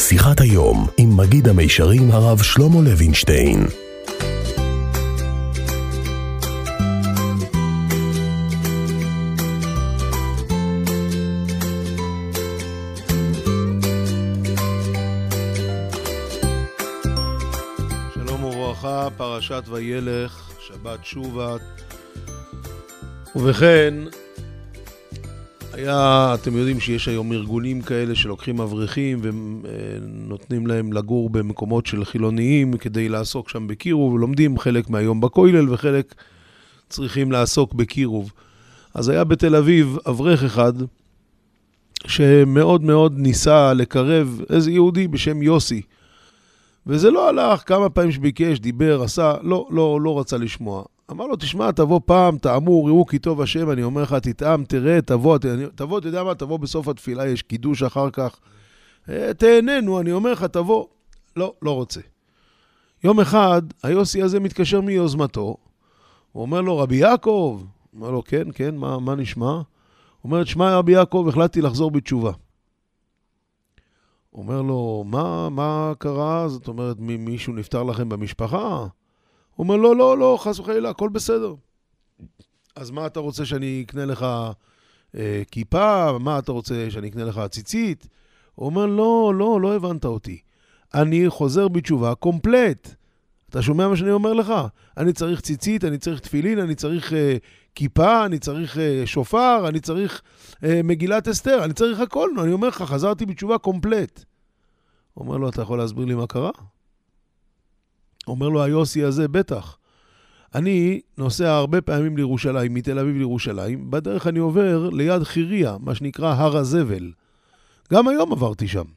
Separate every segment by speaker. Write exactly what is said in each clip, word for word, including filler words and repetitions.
Speaker 1: שיחת היום עם מגיד המישרים הרב שלמה לוינשטיין.
Speaker 2: שלום וברכה, פרשת וילך, שבת שובת. ובכן, היה, אתם יודעים שיש היום ארגונים כאלה שלוקחים אברכים ונותנים להם לגור במקומות של חילוניים כדי לעסוק שם בקירוב, ולומדים חלק מהיום בכולל וחלק צריכים לעסוק בקירוב. אז היה בתל אביב אברך אחד שמאוד מאוד ניסה לקרב איזה יהודי בשם יוסי. וזה לא הלך, כמה פעמים שביקש, דיבר, עשה, לא, לא, לא רצה לשמוע. אמר לו, תשמע, תבוא פעם, תאמור, ראו כי טוב השם, אני אומר לך, תטעם, תראה, תבוא, תבוא, אתה יודע מה, תבוא בסוף התפילה, יש קידוש אחר כך. תהננו, אני אומר לך, תבוא. לא, לא רוצה. יום אחד, היוסי הזה מתקשר מיוזמתו, הוא אומר לו, רבי יעקב, אומר לו, כן, כן, מה, מה נשמע? הוא אומר, תשמע, רבי יעקב, החלטתי לחזור בתשובה. הוא אומר לו, מה, מה קרה? זאת אומרת, מישהו נפטר לכם במשפחה? הוא אומר, לא, לא, לא, חס וחלילה, הכל בסדר. אז מה אתה רוצה שאני אקנה לך אה, כיפה? מה אתה רוצה שאני אקנה לך ציצית? הוא אומר, לא, לא, לא הבנת אותי. אני חוזר בתשובה קומפלט. אתה שומע מה שאני אומר לך? אני צריך ציצית, אני צריך תפילין, אני צריך אה, כיפה, אני צריך אה, שופר, אני צריך אה, מגילת אסתר, אני צריך הכל. אני אומר לך, חזרתי בתשובה קומפלט. הוא אומר לו, אתה יכול להסביר לי מה קרה? אומר לו, היוסי הזה, בטח. אני נוסע הרבה פעמים לירושלים, מתל אביב לירושלים, בדרך אני עובר ליד חיריה, מה שנקרא הר הזבל. גם היום עברתי שם.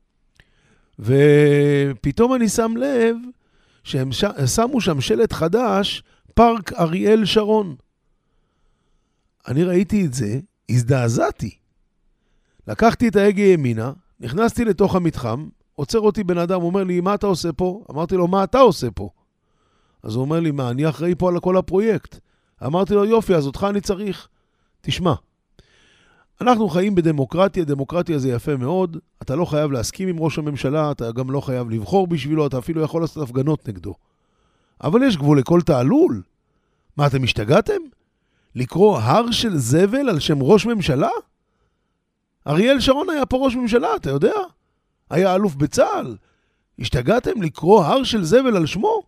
Speaker 2: ופתאום אני שם לב שהם שמו שם שלט חדש, פארק אריאל שרון. אני ראיתי את זה, הזדעזעתי. לקחתי את ההגה ימינה, נכנסתי לתוך המתחם, עוצר אותי בן אדם, הוא אומר לי, מה אתה עושה פה? אמרתי לו, מה אתה עושה פה? אז הוא אומר לי, מה, אני אחראי פה על כל הפרויקט. אמרתי לו, יופי, אז אותך אני צריך. תשמע, אנחנו חיים בדמוקרטיה, דמוקרטיה זה יפה מאוד, אתה לא חייב להסכים עם ראש הממשלה, אתה גם לא חייב לבחור בשבילו, אתה אפילו יכול לעשות הפגנות נגדו. אבל יש גבול לכל תעלול. מה, אתם השתגעתם? לקרוא הר של זבל על שם ראש ממשלה? אריאל שרון היה פה ראש ממשלה, אתה יודע? היה אלוף בצהל. השתגעתם לקרוא הר של זבל על שמו?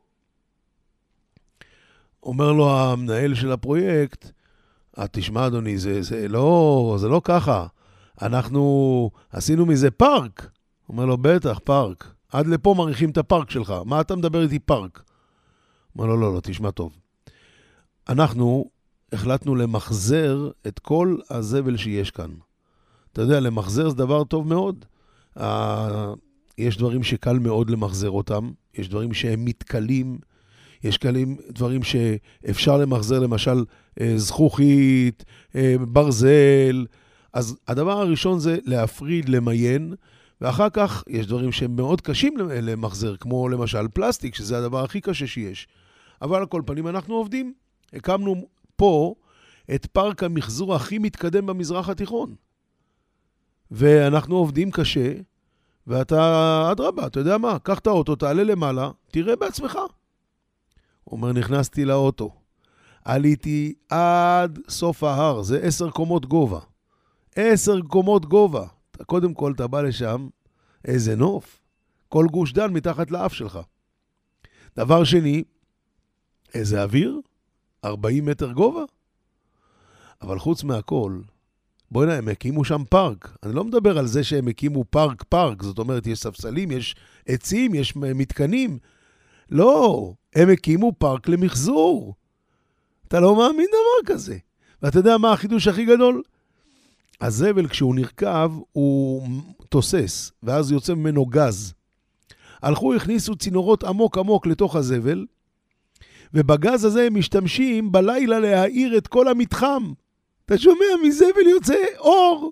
Speaker 2: אומר לו המנהל של הפרויקט, תשמע אדוני, זה, זה, לא, זה לא ככה. אנחנו עשינו מזה פארק. אומר לו, בטח, פארק. עד לפה מריחים את הפארק שלך. מה אתה מדבר איתי פארק? אומר לו, לא, לא, תשמע טוב. אנחנו החלטנו למחזר את כל הזבל שיש כאן. אתה יודע, למחזר זה דבר טוב מאוד. Uh, יש דברים שקל מאוד למחזר אותם, יש דברים שהם מתקלים, יש קלים, דברים שאפשר למחזר, למשל uh, זכוכית, uh, ברזל. אז הדבר הראשון זה להפריד, למיין, ואחר כך יש דברים שהם מאוד קשים למחזר, כמו למשל פלסטיק, שזה הדבר הכי קשה שיש. אבל על כל פנים אנחנו עובדים. הקמנו פה את פארק המחזור הכי מתקדם במזרח התיכון. ואנחנו עובדים קשה, ואתה, עד רבה, אתה יודע מה, קח את האוטו, תעלה למעלה, תראה בעצמך. הוא אומר, נכנסתי לאוטו, עליתי עד סוף ההר, זה עשר קומות גובה. עשר קומות גובה. קודם כל, אתה בא לשם, איזה נוף. כל גוש דן מתחת לאף שלך. דבר שני, איזה אוויר, ארבעים מטר גובה. אבל חוץ מהכל, בואי נה, הם הקימו שם פארק. אני לא מדבר על זה שהם הקימו פארק פארק, זאת אומרת, יש ספסלים, יש עצים, יש מתקנים. לא, הם הקימו פארק למחזור. אתה לא מאמין דבר כזה. ואתה יודע מה החידוש הכי גדול? הזבל כשהוא נרכב, הוא תוסס, ואז יוצא ממנו גז. הלכו, הכניסו צינורות עמוק עמוק לתוך הזבל, ובגז הזה הם משתמשים בלילה להאיר את כל המתחם. אתה שומע, מזבל יוצא אור.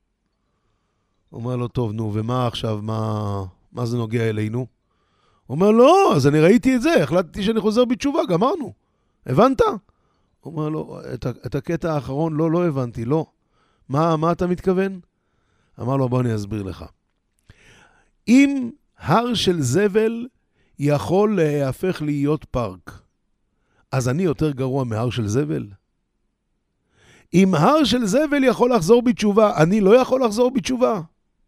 Speaker 2: אומר לו, טוב, נו, ומה עכשיו, מה, מה זה נוגע אלינו? אומר, לא, אז אני ראיתי את זה, החלטתי שאני חוזר בתשובה, גמרנו. הבנת? אומר לו, את, את הקטע האחרון, לא, לא הבנתי, לא. מה, מה אתה מתכוון? אמר לו, בוא אני אסביר לך. אם הר של זבל יכול להפך להיות פארק, אז אני יותר גרוע מהר של זבל? אם הר של זבל יכול לחזור בתשובה, אני לא יכול לחזור בתשובה?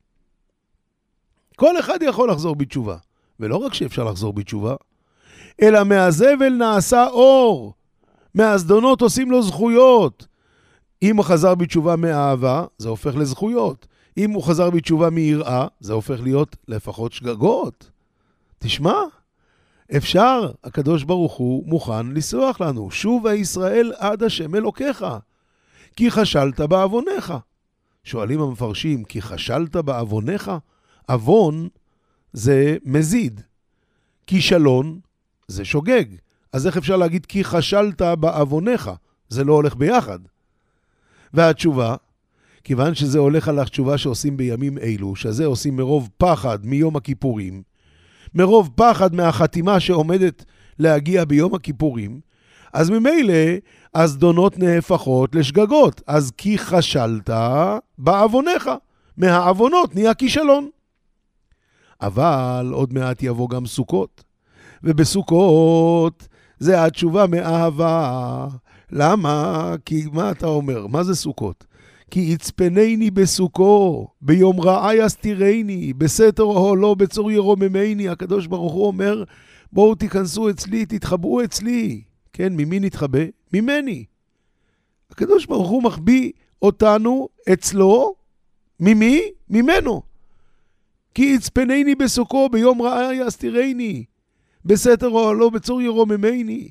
Speaker 2: כל אחד יכול לחזור בתשובה. ולא רק שאפשר לחזור בתשובה, אלא מהזבל נעשה אור. מהזדונות עושים לו זכויות. אם הוא חזר בתשובה מאהבה, זה הופך לזכויות. אם הוא חזר בתשובה מיראה, זה הופך להיות לפחות שגגות. תשמע, אפשר, הקדוש ברוך הוא מוכן לסלוח לנו. שוב הישראל עד השם אלוקיך, כי חשלת בעוונך. שואלים המפרשים, כי חשלת בעוונך? עוון זה מזיד. כישלון זה שוגג. אז איך אפשר להגיד כי חשלת בעוונך? זה לא הולך ביחד. והתשובה, כיוון שזה הולך על התשובה שעושים בימים אלו, שזה עושים מרוב פחד מיום הכיפורים, מרוב פחד מהחתימה שעומדת להגיע ביום הכיפורים, אז ממילא הזדונות נהפכות לשגגות. אז כי חשלת בעוונך. מהעוונות נהיה כישלון. אבל עוד מעט יבוא גם סוכות. ובסוכות זה התשובה מאהבה. למה? כי מה אתה אומר? מה זה סוכות? כי יצפנני בסוכו, ביום רעה יסתירני, בסתר אוהלו בצור ירוממני. הקדוש ברוך הוא אומר, בואו תיכנסו אצלי, תתחבאו אצלי. כן, ממי נתחבא? ממני. הקדוש ברוך הוא מחביא אותנו אצלו, ממי? ממנו. כי יצפנני בסוכו, ביום רעה יסתירני, בסתר אוהלו בצור ירוממני.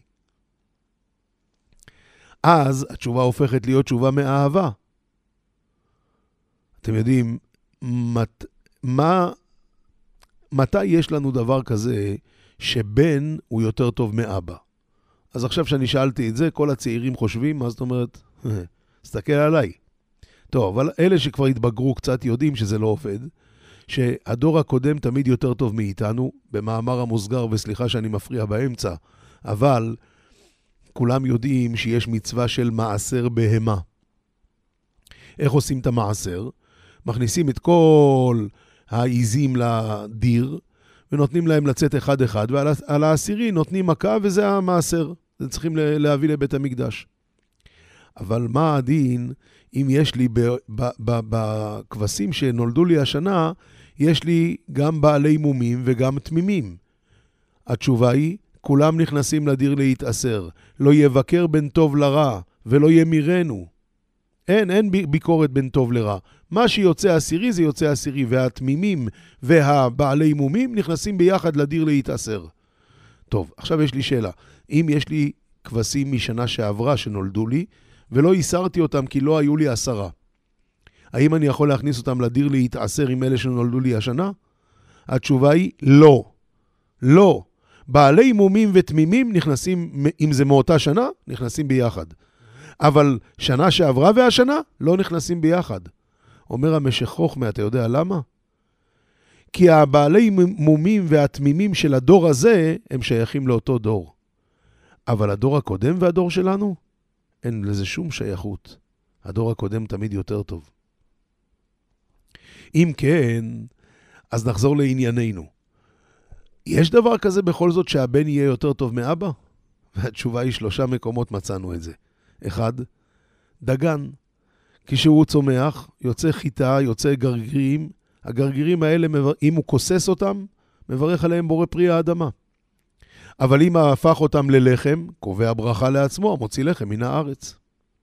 Speaker 2: אז התשובה הופכת להיות תשובה מאהבה. אתם יודעים, מת, מה, מתי יש לנו דבר כזה שבן הוא יותר טוב מאבא? אז עכשיו שאני שאלתי את זה, כל הצעירים חושבים, מה זאת אומרת? תסתכל עליי. טוב, אבל אלה שכבר התבגרו קצת יודעים שזה לא עובד, שהדור הקודם תמיד יותר טוב מאיתנו, במאמר המוסגר, וסליחה שאני מפריע באמצע, אבל כולם יודעים שיש מצווה של מעשר בהמה. איך עושים את המעשר? מכניסים את כל העיזים לדיר, ונותנים להם לצאת אחד אחד, ועל העשירי נותנים מכה, וזה המעשר. זה צריכים להביא לבית המקדש. אבל מה הדין אם יש לי בכבשים שנולדו לי השנה, יש לי גם בעלי מומים וגם תמימים? התשובה היא, כולם נכנסים לדיר להתאסר. לא יבקר בין טוב לרע, ולא ימירנו. אין, אין ביקורת בין טוב לרע. מה שיוצא עשירי זה יוצא עשירי, והתמימים והבעלי מומים נכנסים ביחד לדיר להתאסר. טוב, עכשיו יש לי שאלה. אם יש לי כבשים משנה שעברה שנולדו לי, ולא איסרתי אותם כי לא היו לי עשרה, האם אני יכול להכניס אותם לדיר להתאסר עם אלה שנולדו לי השנה? התשובה היא לא. לא. בעלי מומים ותמימים נכנסים, אם זה מאותה שנה, נכנסים ביחד. אבל שנה שעברה והשנה לא נכנסים ביחד. אומר המשך חוכמה, אתה יודע למה? כי הבעלי מומים והתמימים של הדור הזה הם שייכים לאותו דור. אבל הדור הקודם והדור שלנו, אין לזה שום שייכות. הדור הקודם תמיד יותר טוב. אם כן, אז נחזור לענייננו. יש דבר כזה בכל זאת שהבן יהיה יותר טוב מאבא? והתשובה היא שלושה מקומות מצאנו את זה. אחד, דגן. כשהוא צומח, יוצא חיטה, יוצא גרגירים. הגרגירים האלה, אם הוא כוסס אותם, מברך עליהם בורא פרי האדמה. אבל אם הפך אותם ללחם, קובע ברכה לעצמו, מוציא לחם מן הארץ.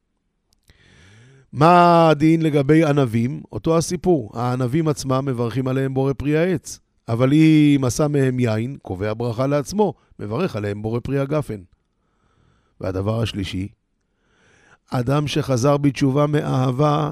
Speaker 2: מה הדין לגבי ענבים? אותו הסיפור. הענבים עצמם מברכים עליהם בורא פרי העץ. אבל אם עשה מהם יין, קובע ברכה לעצמו, מברך עליהם בורא פרי הגפן. והדבר השלישי, אדם שחזר בתשובה מאהבה,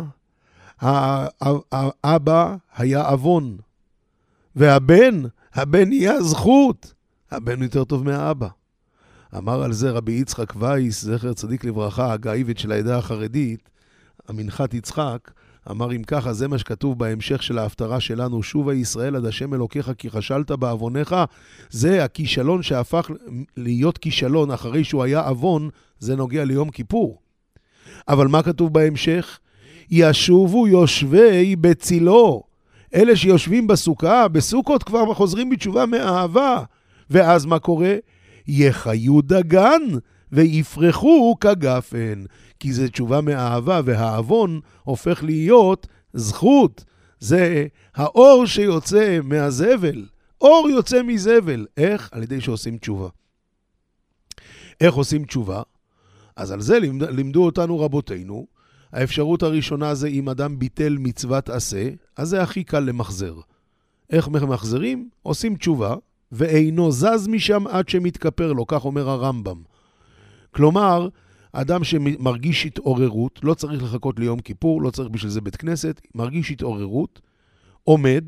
Speaker 2: האבא היה אבון, והבן, הבן יהיה זכות. הבן יותר טוב מהאבא. אמר על זה רבי יצחק וייס, זכר צדיק לברכה, הגאיבית של העדה החרדית, המנחת יצחק, אמר אם ככה, זה מה שכתוב בהמשך של ההפטרה שלנו, שובה ישראל עד השם אלוקיך כי חשלת בעוונך, זה הכישלון שהפך להיות כישלון אחרי שהוא היה אבון, זה נוגע ליום כיפור. אבל מה כתוב בהמשך? ישובו יושבי בצילו אלה שיושבים בסוכה, בסוכות כבר חוזרים בתשובה מאהבה. ואז מה קורה? יחיו דגן ויפרחו כגפן. כי זה תשובה מאהבה, והאבון הופך להיות זכות. זה האור שיוצא מהזבל. אור יוצא מזבל. איך? על ידי שעושים תשובה. איך עושים תשובה? אז על זה לימד, לימדו אותנו רבותינו. האפשרות הראשונה זה אם אדם ביטל מצוות עשה, אז זה הכי קל למחזר. איך מחזרים? עושים תשובה, ואינו זז משם עד שמתכפר לו, כך אומר הרמב"ם. כלומר, אדם שמרגיש התעוררות, לא צריך לחכות ליום כיפור, לא צריך בשביל זה בית כנסת, מרגיש התעוררות, עומד,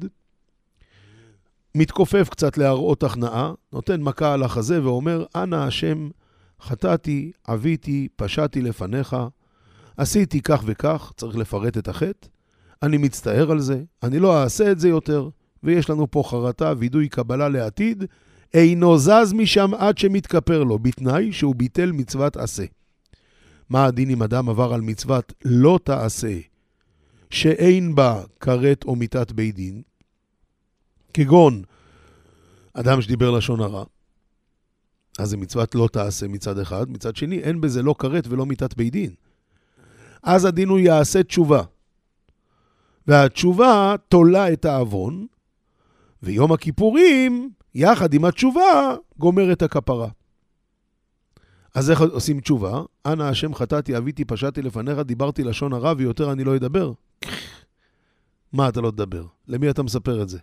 Speaker 2: מתכופף קצת להראות הכנעה, נותן מכה על החזה ואומר, אנא השם, חטאתי, עביתי, פשעתי לפניך, עשיתי כך וכך, צריך לפרט את החטא, אני מצטער על זה, אני לא אעשה את זה יותר, ויש לנו פה חרטה, וידוי קבלה לעתיד, אינו זז משם עד שמתכפר לו, בתנאי שהוא ביטל מצוות עשה. מה הדין אם אדם עבר על מצוות לא תעשה, שאין בה כרת או מיתת בית דין, כגון אדם שדיבר לשון הרע, אז זה מצוות לא תעשה מצד אחד, מצד שני אין בזה לא כרת ולא מיתת בית דין. אז הדין הוא יעשה תשובה. והתשובה תולה את האבון, ויום הכיפורים, יחד עם התשובה, גומר את הכפרה. אז איך עושים תשובה? אנא השם חטאתי, עביתי, פשעתי לפניך, דיברתי לשון הרע, ויותר אני לא אדבר. מה אתה לא תדבר? למי אתה מספר את זה?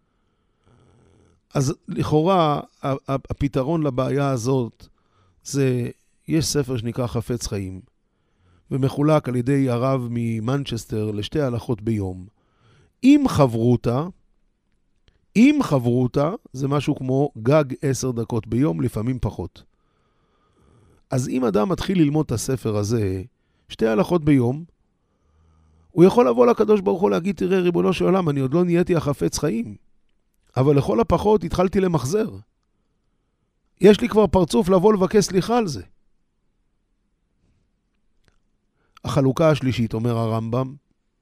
Speaker 2: אז לכאורה, הפתרון לבעיה הזאת, זה, יש ספר שנקרא חפץ חיים, ומחולק על ידי הרב ממנצ'סטר לשתי הלכות ביום. אם חברותה, אם חברותה, זה משהו כמו גג עשר דקות ביום, לפעמים פחות. אז אם אדם מתחיל ללמוד את הספר הזה, שתי הלכות ביום, הוא יכול לבוא לקדוש ברוך הוא להגיד, תראה ריבונו של עולם, אני עוד לא נהייתי החפץ חיים, אבל לכל הפחות התחלתי למחזר. יש לי כבר פרצוף לבוא לבקש סליחה על זה. החלוקה השלישית, אומר הרמב"ם,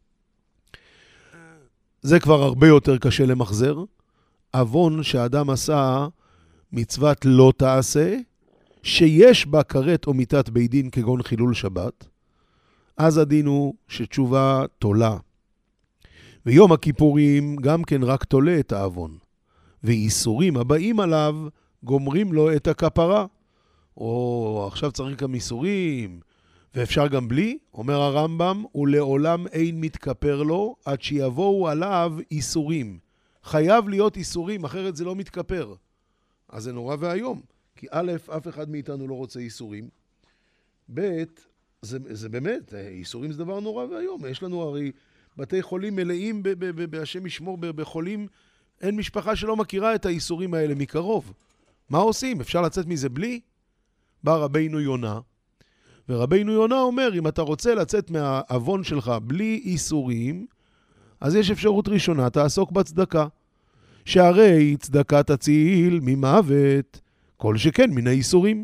Speaker 2: זה כבר הרבה יותר קשה למחזר. אבון שאדם עשה מצוות לא תעשה, שיש בה כרת או מיתת בית דין כגון חילול שבת, אז הדין הוא שתשובה תולה. ויום הכיפורים גם כן רק תולה את האבון. ואיסורים הבאים עליו גומרים לו את הכפרה. או עכשיו צריך גם איסורים, ואפשר גם בלי, אומר הרמב"ם, ולעולם אין מתכפר לו עד שיבואו עליו איסורים. חייב להיות איסורים, אחרת זה לא מתכפר. אז זה נורא והיום. כי א', אף אחד מאיתנו לא רוצה איסורים. ב', זה, זה באמת, איסורים זה דבר נורא והיום. יש לנו הרי בתי חולים מלאים, בהשם ישמור, בחולים, אין משפחה שלא מכירה את האיסורים האלה מקרוב. מה עושים? אפשר לצאת מזה בלי? בא רבינו יונה, ורבינו יונה אומר, אם אתה רוצה לצאת מהאבון שלך בלי איסורים, אז יש אפשרות ראשונה, תעסוק בצדקה. שהרי צדקה תציל ממוות, כל שכן מן האיסורים.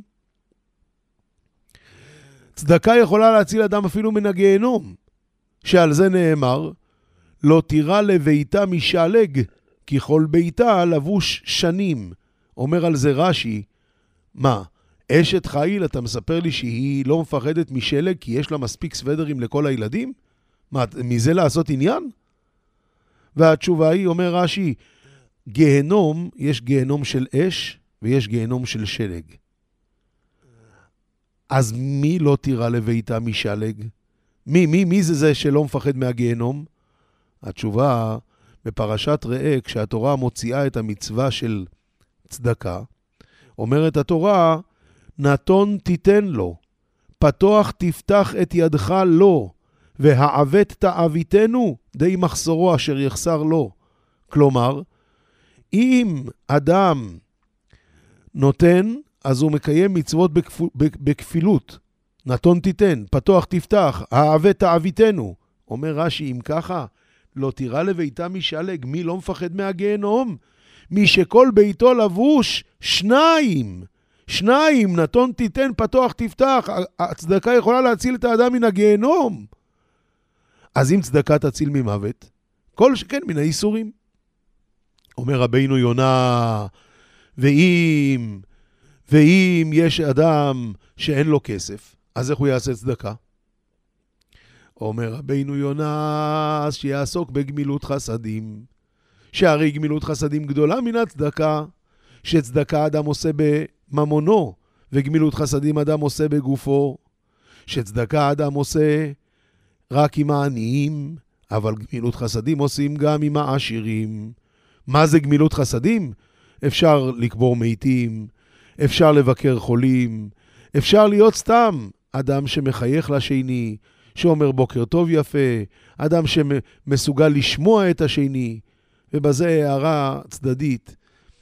Speaker 2: צדקה יכולה להציל אדם אפילו מן הגיהנום, שעל זה נאמר, לא תירא לביתה משלג, כי כל ביתה לבוש שנים. אומר על זה רש"י, מה? אשת חיל, אתה מספר לי שהיא לא מפחדת משלג, כי יש לה מספיק סוודרים לכל הילדים? מה, מזה לעשות עניין? והתשובה היא, אומר רש"י, גיהנום, יש גיהנום של אש, ויש גיהנום של שלג. אז מי לא תירא לביתה משלג? מי, מי, מי זה זה שלא מפחד מהגיהנום? התשובה, בפרשת ראה, כשהתורה מוציאה את המצווה של צדקה, אומרת התורה, נתון תיתן לו, פתוח תפתח את ידך לו, והעוות תעביתנו, די מחסורו אשר יחסר לו. כלומר, אם אדם נותן, אז הוא מקיים מצוות בכפ... בכפילות. נתון תיתן, פתוח תפתח, העוות תעביתנו. אומר רש"י, אם ככה, לא תירא לביתה משלג, מי לא מפחד מהגיהנום? מי שכל ביתו לבוש, שניים. שניים, נתון תיתן, פתוח תפתח. הצדקה יכולה להציל את האדם מן הגיהנום. אז אם צדקה תציל ממוות, כל שכן מן האיסורים. אומר רבינו יונה, ואם, ואם יש אדם שאין לו כסף, אז איך הוא יעשה צדקה? אומר רבינו יונה, אז שיעסוק בגמילות חסדים, שהרי גמילות חסדים גדולה מן הצדקה, שצדקה אדם עושה בממונו, וגמילות חסדים אדם עושה בגופו, שצדקה אדם עושה רק עם העניים, אבל גמילות חסדים עושים גם עם העשירים. מה זה גמילות חסדים? אפשר לקבור מתים, אפשר לבקר חולים, אפשר להיות סתם אדם שמחייך לשני, שאומר בוקר טוב יפה, אדם שמסוגל לשמוע את השני, ובזה הערה צדדית.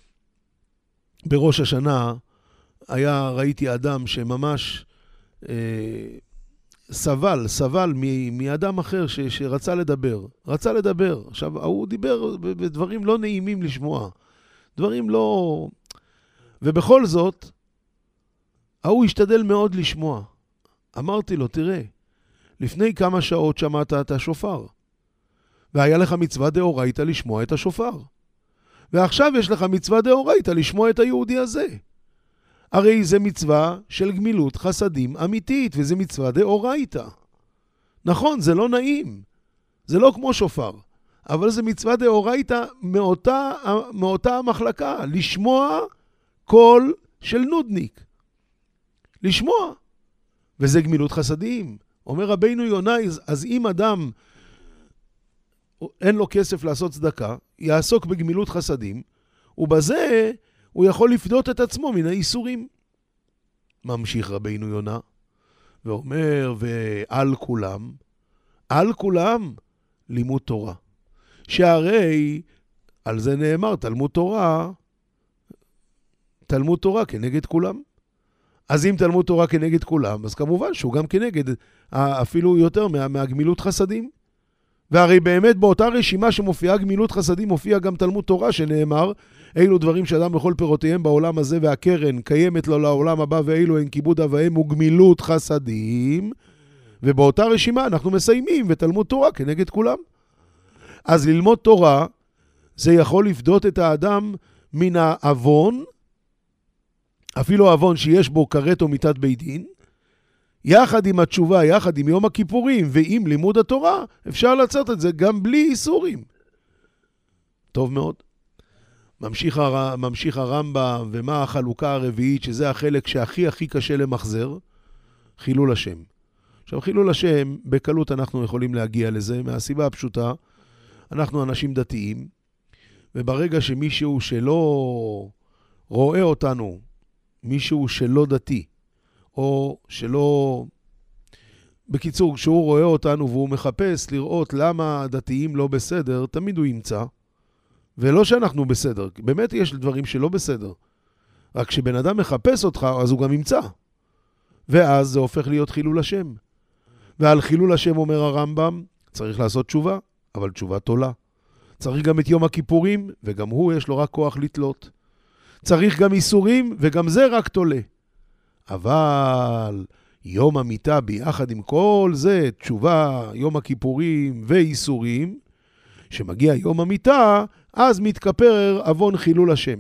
Speaker 2: בראש השנה היה, ראיתי אדם שממש אה, סבל, סבל מ, מאדם אחר ש, שרצה לדבר, רצה לדבר. עכשיו, הוא דיבר בדברים לא נעימים לשמוע, דברים לא... ובכל זאת, הוא השתדל מאוד לשמוע. אמרתי לו, תראה, לפני כמה שעות שמעת את השופר, והיה לך מצווה דאורייתא לשמוע את השופר. ועכשיו יש לך מצווה דאורייתא לשמוע את היהודי הזה. הרי זה מצווה של גמילות חסדים אמיתית, וזה מצווה דאורייתא. נכון, זה לא נעים. זה לא כמו שופר. אבל זה מצווה דאורייתא מאותה, מאותה המחלקה. לשמוע קול של נודניק. לשמוע. וזה גמילות חסדים. אומר רבינו יונה, אז אם אדם אין לו כסף לעשות צדקה, יעסוק בגמילות חסדים, ובזה הוא יכול לפדות את עצמו מן האיסורים. ממשיך רבינו יונה, ואומר, ועל כולם, על כולם לימוד תורה. שהרי על זה נאמר, תלמוד תורה, תלמוד תורה כנגד כולם. אז אם תלמוד תורה כנגד כולם, אז כמובן שהוא גם כנגד אפילו יותר מה, מהגמילות חסדים. והרי באמת באותה רשימה שמופיעה גמילות חסדים, מופיע גם תלמוד תורה שנאמר, אילו דברים שאדם בכל פירותיהם בעולם הזה והקרן קיימת לו לעולם הבא, ואילו הן כיבוד אביהם וגמילות חסדים. ובאותה רשימה אנחנו מסיימים ותלמוד תורה כנגד כולם. אז ללמוד תורה זה יכול לפדות את האדם מן האבון, אפילו אבון שיש בו כרת או מיתת בית דין, יחד עם התשובה, יחד עם יום הכיפורים ועם לימוד התורה, אפשר לצאת את זה גם בלי איסורים. טוב מאוד. ממשיך, הר... ממשיך הרמב"ם, ומה החלוקה הרביעית, שזה החלק שהכי הכי קשה למחזר, חילול השם. עכשיו, חילול השם, בקלות אנחנו יכולים להגיע לזה, מהסיבה הפשוטה, אנחנו אנשים דתיים, וברגע שמישהו שלא רואה אותנו, מישהו שלא דתי, או שלא... בקיצור, כשהוא רואה אותנו והוא מחפש לראות למה הדתיים לא בסדר, תמיד הוא ימצא. ולא שאנחנו בסדר. באמת יש דברים שלא בסדר. רק כשבן אדם מחפש אותך, אז הוא גם ימצא. ואז זה הופך להיות חילול השם. ועל חילול השם אומר הרמב"ם, צריך לעשות תשובה, אבל תשובה תולה. צריך גם את יום הכיפורים, וגם הוא יש לו רק כוח לתלות. צריך גם איסורים, וגם זה רק תולה. אבל יום המיטה ביחד עם כל זה, תשובה, יום הכיפורים ואיסורים, שמגיע יום המיטה, אז מתכפר אבון חילול השם.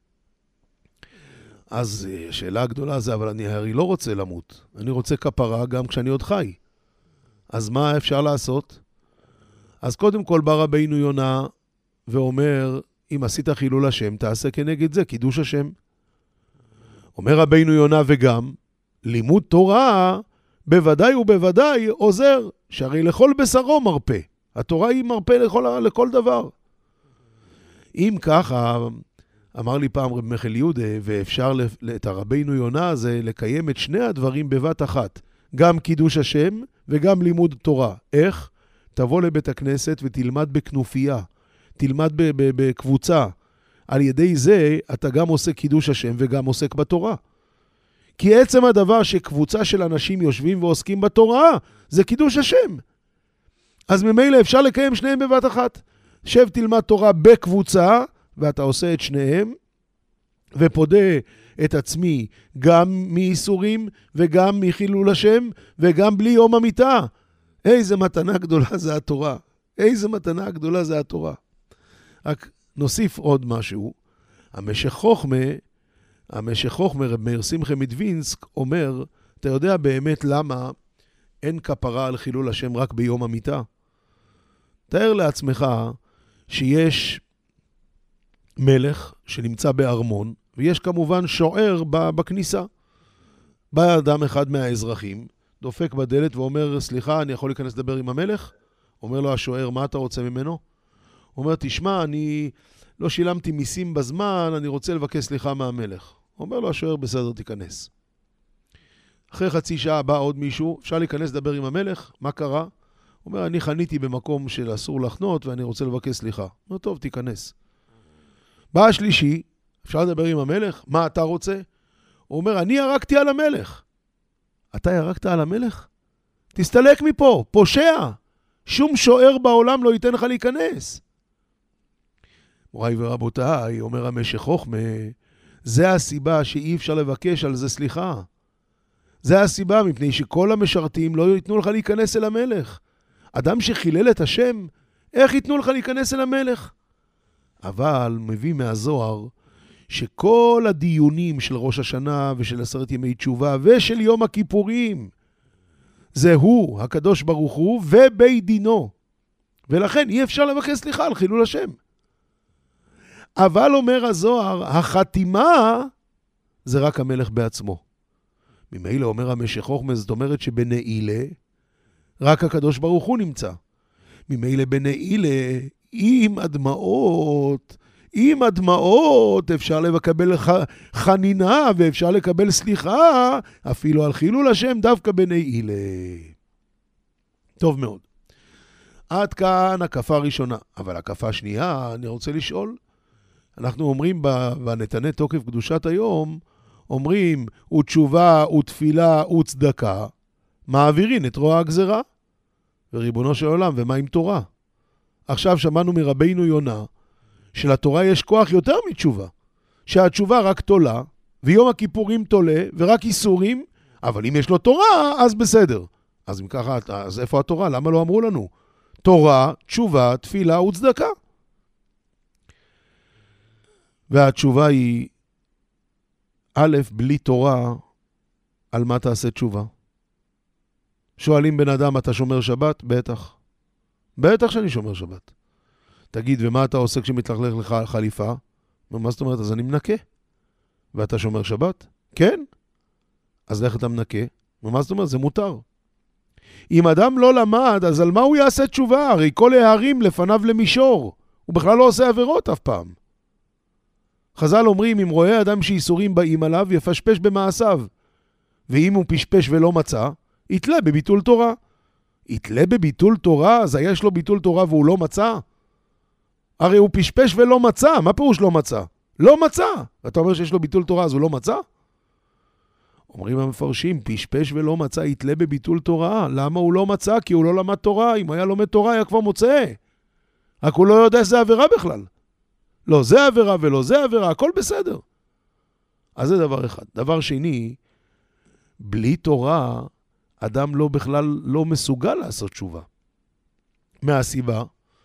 Speaker 2: אז שאלה הגדולה זה, אבל אני הרי לא רוצה למות. אני רוצה כפרה גם כשאני עוד חי. אז מה אפשר לעשות? אז קודם כל בא רבינו יונה ואומר, אם עשית חילול השם, תעשה כנגד זה, קידוש השם. אומר רבינו יונה וגם, לימוד תורה בוודאי ובוודאי עוזר, שהרי לכל בשרו מרפא. התורה היא מרפא לכל, לכל דבר. אם ככה, אמר לי פעם רב מיכל יהודה, ואפשר את הרבינו יונה הזה לקיים את שני הדברים בבת אחת, גם קידוש השם וגם לימוד תורה. איך? תבוא לבית הכנסת ותלמד בכנופיה, תלמד בקבוצה. על ידי זה אתה גם עושה קידוש השם וגם עוסק בתורה. כי עצם הדבר שקבוצה של אנשים יושבים ועוסקים בתורה, זה קידוש השם. אז ממילא אפשר לקיים שניהם בבת אחת. שב תלמד תורה בקבוצה, ואתה עושה את שניהם, ופודה את עצמי גם מאיסורים, וגם מחילול השם, וגם בלי יום המיטה. איזה מתנה גדולה זה התורה. איזה מתנה גדולה זה התורה. רק נוסיף עוד משהו. המשך חוכמה, המשך חוכמה, רב מאיר שמחה מדווינסק, אומר, אתה יודע באמת למה אין כפרה על חילול השם רק ביום המיטה? תאר לעצמך שיש מלך שנמצא בארמון, ויש כמובן שוער בכניסה. בא אדם אחד מהאזרחים, דופק בדלת ואומר, סליחה, אני יכול להיכנס לדבר עם המלך? אומר לו השוער, מה אתה רוצה ממנו? הוא אומר, תשמע, אני לא שילמתי מיסים בזמן, אני רוצה לבקש סליחה מהמלך. אומר לו השוער, בסדר, תיכנס. אחרי חצי שעה בא עוד מישהו, אפשר להיכנס לדבר עם המלך? מה קרה? הוא אומר, אני חניתי במקום של אסור לחנות ואני רוצה לבקש סליחה. הוא אומר, טוב, תיכנס. בא השלישי, אפשר לדבר עם המלך? מה אתה רוצה? הוא אומר, אני ירקתי על המלך. אתה ירקת על המלך? תסתלק מפה, פושע. שום שוער בעולם לא ייתן לך להיכנס. מוריי ורבותיי, אומר המשך חוכמה, זה הסיבה שאי אפשר לבקש על זה סליחה. זה הסיבה, מפני שכל המשרתים לא ייתנו לך להיכנס אל המלך. אדם שחילל את השם, איך ייתנו לך להיכנס אל המלך? אבל מביא מהזוהר, שכל הדיונים של ראש השנה ושל עשרת ימי תשובה ושל יום הכיפורים, זה הוא, הקדוש ברוך הוא, ובית דינו. ולכן אי אפשר לבקש סליחה על חילול השם. אבל אומר הזוהר, החתימה זה רק המלך בעצמו. ממילא אומר המשך חוכמה, זאת אומרת שבנעילה רק הקדוש ברוך הוא נמצא. ממילא בנעילה עם הדמעות, עם הדמעות אפשר לקבל חנינה ואפשר לקבל סליחה אפילו על חילול השם דווקא בנעילה. טוב מאוד. עד כאן הקפה הראשונה. אבל הקפה השנייה, אני רוצה לשאול. אנחנו אומרים בנתני תוקף קדושת היום, אומרים, ותשובה ותפילה וצדקה, מעבירים את רוע הגזרה. וריבונו של עולם, ומה עם תורה? עכשיו שמענו מרבינו יונה, שלתורה יש כוח יותר מתשובה. שהתשובה רק תולה, ויום הכיפורים תולה, ורק איסורים, אבל אם יש לו תורה, אז בסדר. אז אם ככה, אז איפה התורה? למה לא אמרו לנו? תורה, תשובה, תפילה וצדקה. והתשובה היא, א', בלי תורה, על מה תעשה תשובה? שואלים בן אדם, אתה שומר שבת? בטח. בטח שאני שומר שבת. תגיד, ומה אתה עושה כשמתלכלך לך חליפה? מה זאת אומרת? אז אני מנקה. ואתה שומר שבת? כן. אז לך אתה מנקה. ומה זאת אומרת? זה מותר. אם אדם לא למד, אז על מה הוא יעשה תשובה? הרי כל הערים לפניו למישור. הוא בכלל לא עושה עבירות אף פעם. חז"ל אומרים, אם רואה אדם שאיסורים באים עליו, יפשפש במעשיו. ואם הוא פשפש ולא מצא, יתלה בביטול תורה. יתלה בביטול תורה? אז יש לו ביטול תורה והוא לא מצא? הרי הוא פשפש ולא מצא. מה פירוש לא מצא? לא מצא. אתה אומר שיש לו ביטול תורה, אז הוא לא מצא? אומרים המפרשים, פשפש ולא מצא, יתלה בביטול תורה. למה הוא לא מצא? כי הוא לא למד תורה. אם היה לומד תורה, היה כבר מוצא. רק הוא לא יודע שזה עבירה בכלל. לא זה עבירה ולא זה עבירה, הכל בסדר. אז זה דבר אחד. דבר שני, בלי תורה, אדם לא בכלל לא מסוגל לעשות תשובה. מהסיבה,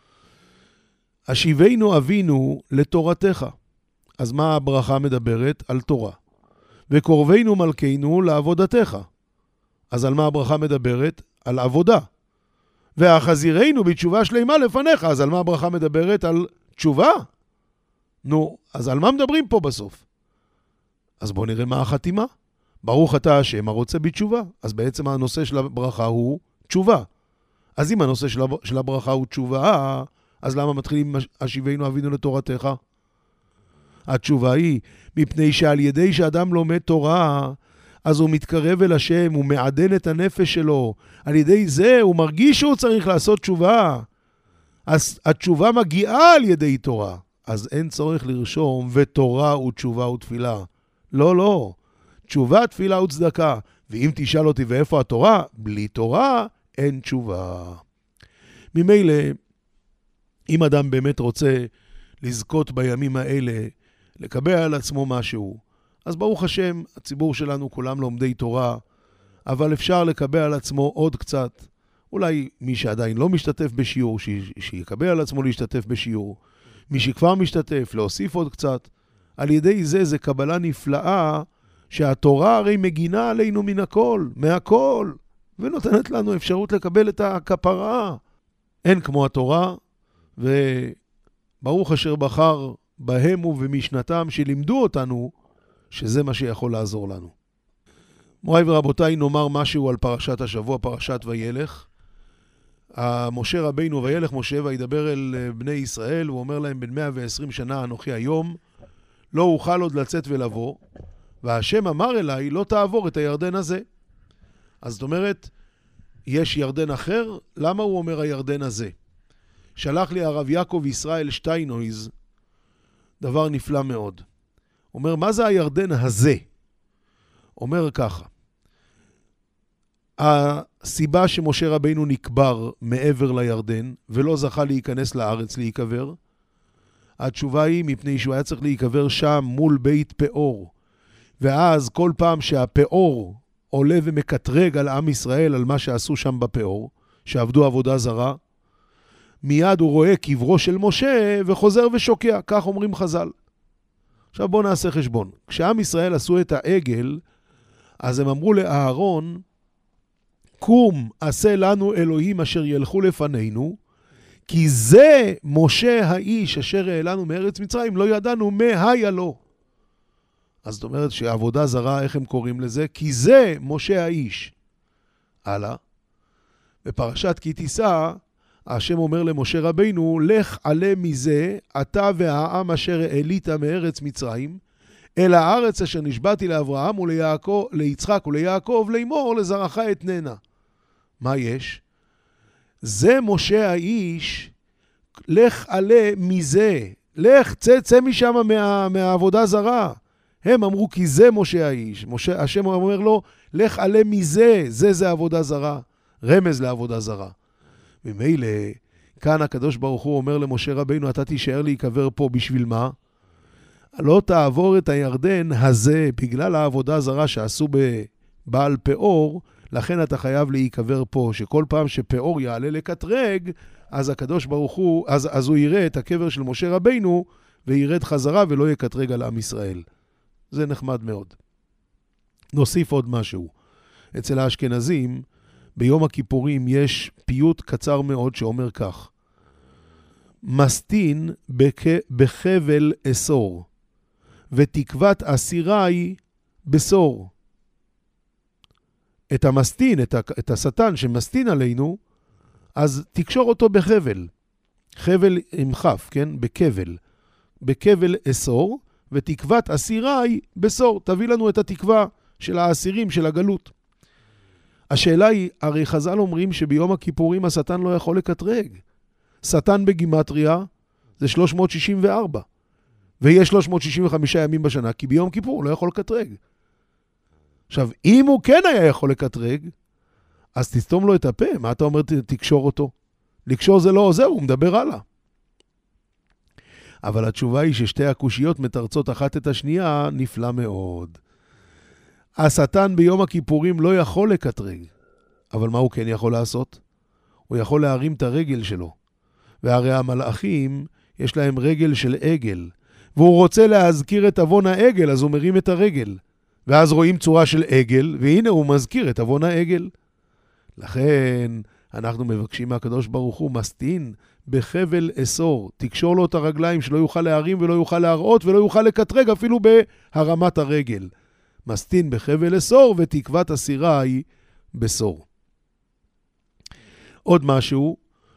Speaker 2: השיבנו אבינו לתורתך. אז מה הברכה מדברת? על תורה. וקורבנו מלכנו לעבודתך. אז על מה הברכה מדברת? על עבודה. והחזירנו בתשובה שלמה לפניך. אז על מה הברכה מדברת? על תשובה. נו, אז על מה מדברים פה בסוף? אז בואו נראה מה החתימה. ברוך אתה השם הרוצה בתשובה. אז בעצם הנושא של הברכה הוא תשובה. אז אם הנושא של הברכה הוא תשובה, אז למה מתחילים השיבנו אבינו לתורתך? התשובה היא, מפני שעל ידי שאדם לומד תורה, אז הוא מתקרב אל השם, הוא מעדן את הנפש שלו. על ידי זה הוא מרגיש שהוא צריך לעשות תשובה. אז התשובה מגיעה על ידי תורה. אז אין צורך לרשום ותורה ותשובה ותפילה. לא, לא. תשובה, תפילה וצדקה. ואם תשאל אותי ואיפה התורה, בלי תורה אין תשובה. ממילא, אם אדם באמת רוצה לזכות בימים האלה, לקבל על עצמו משהו, אז ברוך השם, הציבור שלנו כולם לומדי תורה, אבל אפשר לקבל על עצמו עוד קצת, אולי מי שעדיין לא משתתף בשיעור, ש... שיקבל על עצמו להשתתף בשיעור. מי שכבר משתתף, להוסיף עוד קצת. על ידי זה, זה קבלה נפלאה, שהתורה הרי מגינה עלינו מן הכל, מהכל, ונותנת לנו אפשרות לקבל את הכפרה. אין כמו התורה, וברוך אשר בחר בהם ובמשנתם שלימדו אותנו, שזה מה שיכול לעזור לנו. מוריי ורבותיי, נאמר משהו על פרשת השבוע, פרשת וילך. משה רבינו וילך משה וידבר אל בני ישראל, הוא אומר להם, בן מאה ועשרים שנה אנוכי היום, לא אוכל עוד לצאת ולבוא, והשם אמר אליי, לא תעבור את הירדן הזה. אז זאת אומרת, יש ירדן אחר, למה הוא אומר הירדן הזה? שלח לי הרב יעקב ישראל שטיינויז, דבר נפלא מאוד. אומר, מה זה הירדן הזה? אומר ככה, הסיבה שמשה רבינו נקבר מעבר לירדן, ולא זכה להיכנס לארץ להיקבר, התשובה היא מפני שהוא היה צריך להיקבר שם מול בית פאור. ואז כל פעם שהפאור עולה ומקטרג על עם ישראל, על מה שעשו שם בפאור, שעבדו עבודה זרה, מיד הוא רואה קברו של משה וחוזר ושוקע, כך אומרים חז"ל. עכשיו בואו נעשה חשבון. כשעם ישראל עשו את העגל, אז הם אמרו לאהרון, קום עשה לנו אלוהים אשר ילכו לפנינו, כי זה משה האיש אשר העלנו מארץ מצרים, לא ידענו מה היה לו. אז זאת אומרת שעבודה זרה, איך הם קוראים לזה? כי זה משה האיש. הלאה. בפרשת כי תישא, השם אומר למשה רבינו, לך עלה מזה, אתה והעם אשר העלית מארץ מצרים, אל הארץ אשר נשבעתי לאברהם וליעקב, ליצחק וליעקב, לאמור לזרעך אתננה. מה יש? זה משה האיש, לך עלה מזה, לך צא, צא משם מה, מהעבודה זרה. הם אמרו כי זה משה האיש. משה, השם אומר לו, לך עלה מזה, זה זה עבודה זרה. רמז לעבודה זרה. ממילא, כאן הקדוש ברוך הוא אומר למשה רבינו, אתה תישאר להיקבר פה בשביל מה? לא תעבור את הירדן הזה, בגלל העבודה זרה שעשו בבעל פאור, לכן אתה חייב להיקבר פה, שכל פעם שפאור יעלה לקטרג, אז הקדוש ברוך הוא, אז, אז הוא יראה את הקבר של משה רבינו, וירד חזרה ולא יקטרג על עם ישראל. זה נחמד מאוד. נוסיף עוד משהו. אצל האשכנזים, ביום הכיפורים יש פיוט קצר מאוד שאומר כך, מסטין בחבל אסור, ותקוות אסירי בסור. את המסטין, את, ה, את השטן שמסטין עלינו, אז תקשור אותו בחבל. חבל עם חף, כן? בכבל. בכבל אסור, ותקוות אסירי בסור. תביא לנו את התקווה של האסירים של הגלות. השאלה היא, הרי חז"ל אומרים שביום הכיפורים השטן לא יכול לקטרג. שטן בגימטריה זה שלוש מאות שישים וארבע. ויש שלוש מאות שישים וחמישה ימים בשנה, כי ביום כיפור הוא לא יכול לקטרג. עכשיו, אם הוא כן היה יכול לקטרג, אז תסתום לו את הפה. מה אתה אומר, תקשור אותו? לקשור זה לא עוזר, הוא מדבר הלאה. אבל התשובה היא ששתי הקושיות מתרצות אחת את השנייה, נפלא מאוד. השטן ביום הכיפורים לא יכול לקטרג, אבל מה הוא כן יכול לעשות? הוא יכול להרים את הרגל שלו. והרי המלאכים, יש להם רגל של עגל, והוא רוצה להזכיר את אבון העגל, אז הוא מרים את הרגל. ואז רואים צורה של עגל, והנה הוא מזכיר את אבון העגל. לכן אנחנו מבקשים מהקדוש ברוך הוא, מסטין בחבל אסור, תקשור לו את הרגליים שלא יוכל להרים ולא יוכל להראות ולא יוכל לקטרג אפילו בהרמת הרגל. מסטין בחבל אסור ותקוות אסירי בסור. עוד משהו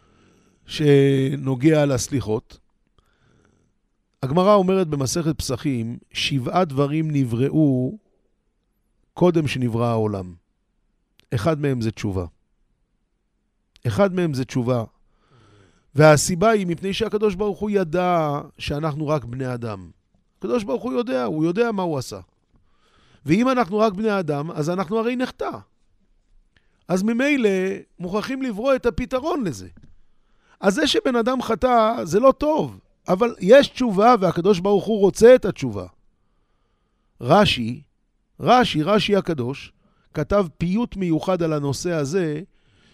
Speaker 2: שנוגע לסליחות. הגמרא אומרת במסכת פסחים, שבעה דברים נבראו קודם שנברא העולם. אחד מהם זה תשובה. אחד מהם זה תשובה. והסיבה היא מפני שהקדוש ברוך הוא ידע שאנחנו רק בני אדם. הקדוש ברוך הוא יודע, הוא יודע מה הוא עשה. ואם אנחנו רק בני אדם, אז אנחנו הרי נחטא. אז ממילא מוכרחים לברוא את הפתרון לזה. אז זה שבן אדם חטא זה לא טוב, אבל יש תשובה והקדוש ברוך הוא רוצה את התשובה. רש"י, רש"י, רש"י הקדוש, כתב פיוט מיוחד על הנושא הזה,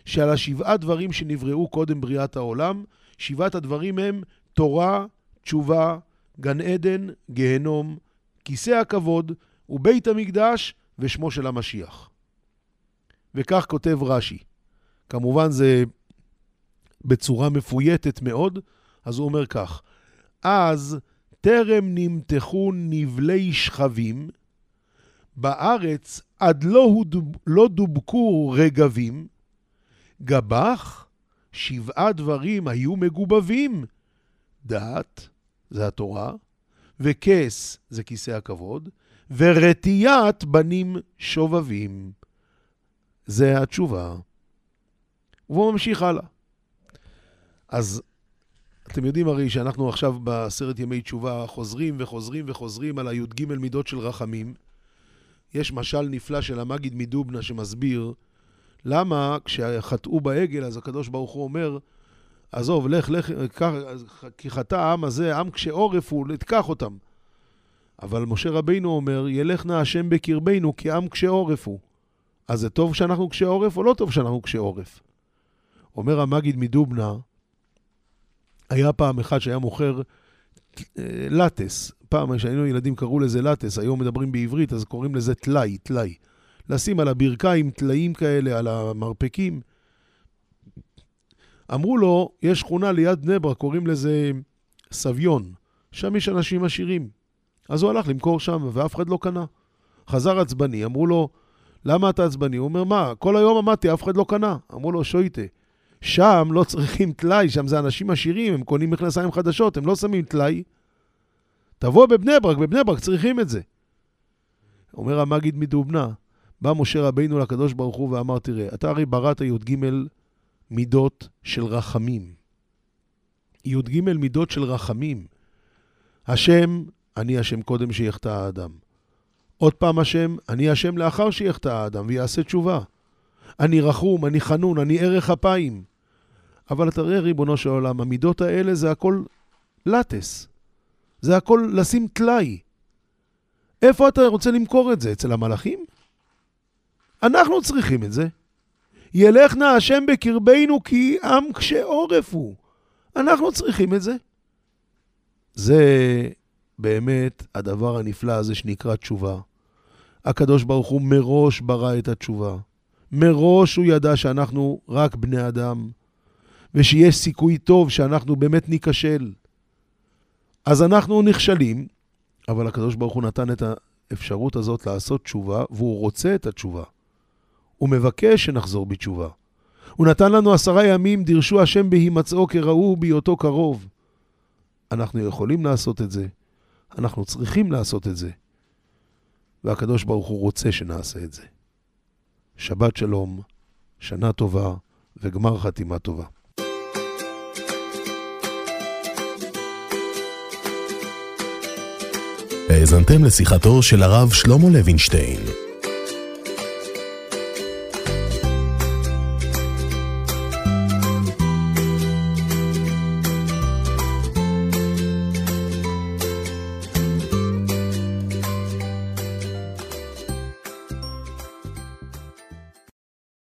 Speaker 2: שעל השבעה דברים שנבראו קודם בריאת העולם, שבעת הדברים הם תורה, תשובה, גן עדן, גהנום, כיסא הכבוד ובית המקדש ושמו של המשיח. וכך כותב רש"י. כמובן זה בצורה מפויטת מאוד, אז הוא אומר כך: אז טרם נמתחו נבלי שכבים, בארץ עד לא, הודב, לא דובקו רגבים, גבח שבעה דברים היו מגובבים, דעת, זה התורה, וכס, זה כיסא הכבוד, ורתיית בנים שובבים, זה התשובה. והוא ממשיך הלאה. אז אתם יודעים הרי שאנחנו עכשיו בעשרת ימי תשובה חוזרים וחוזרים וחוזרים על הי"ג מידות של רחמים. יש משל נפלא של המגיד מדובנה שמסביר למה כשחטאו בעגל אז הקדוש ברוך הוא אומר, עזוב, לך, לך, כי חטא העם הזה, עם כשעורף הוא, לתקח אותם. אבל משה רבינו אומר, ילך נא השם בקרבנו, כי עם כשעורף הוא. אז זה טוב שאנחנו כשעורף או לא טוב שאנחנו כשעורף? אומר המגיד מדובנה, היה פעם אחד שהיה מוכר לטס. פעם שהיינו ילדים קראו לזה לטס, היום מדברים בעברית, אז קוראים לזה תלאי, תלאי. לשים על הברכיים תלאים כאלה, על המרפקים. אמרו לו, יש שכונה ליד בני ברק, קוראים לזה סביון. שם יש אנשים עשירים. אז הוא הלך למכור שם, ואף אחד לא קנה. חזר עצבני, אמרו לו, למה אתה עצבני? הוא אומר, מה? כל היום עמדתי, אף אחד לא קנה. אמרו לו, שויטה. שם לא צריכים תלאי, שם זה אנשים עשירים, הם קונים מכנסיים חדשות, הם לא שמים תלאי. תבוא בבני ברק, בבני ברק צריכים את זה. אומר המגיד מדובנה, בא משה רבינו לקדוש ברוך הוא ואמר, תראה, אתה הרי בראת י"ג מידות של רחמים. י"ג מידות של רחמים. השם, אני השם קודם שיחטא האדם. עוד פעם השם, אני השם לאחר שיחטא האדם ויעשה תשובה. אני רחום, אני חנון, אני ערך אפיים. אבל תראה ריבונו של עולם, המידות האלה זה הכל לטס. זה הכל לשים תלאי. איפה אתה רוצה למכור את זה? אצל המלאכים? אנחנו צריכים את זה. ילך נא השם בקרבנו כי עם כשעורף הוא. אנחנו צריכים את זה. זה באמת הדבר הנפלא הזה שנקרא תשובה. הקדוש ברוך הוא מראש ברא את התשובה. מראש הוא ידע שאנחנו רק בני אדם, ושיש סיכוי טוב שאנחנו באמת ניכשל. אז אנחנו נכשלים, אבל הקדוש ברוך הוא נתן את האפשרות הזאת לעשות תשובה, והוא רוצה את התשובה. הוא מבקש שנחזור בתשובה. הוא נתן לנו עשרה ימים, דרשו השם בהימצאו כראו בהיותו קרוב. אנחנו יכולים לעשות את זה. אנחנו צריכים לעשות את זה. והקדוש ברוך הוא רוצה שנעשה את זה. שבת שלום, שנה טובה וגמר חתימה טובה.
Speaker 1: האזנתם לשיחתו של הרב שלמה לוינשטיין.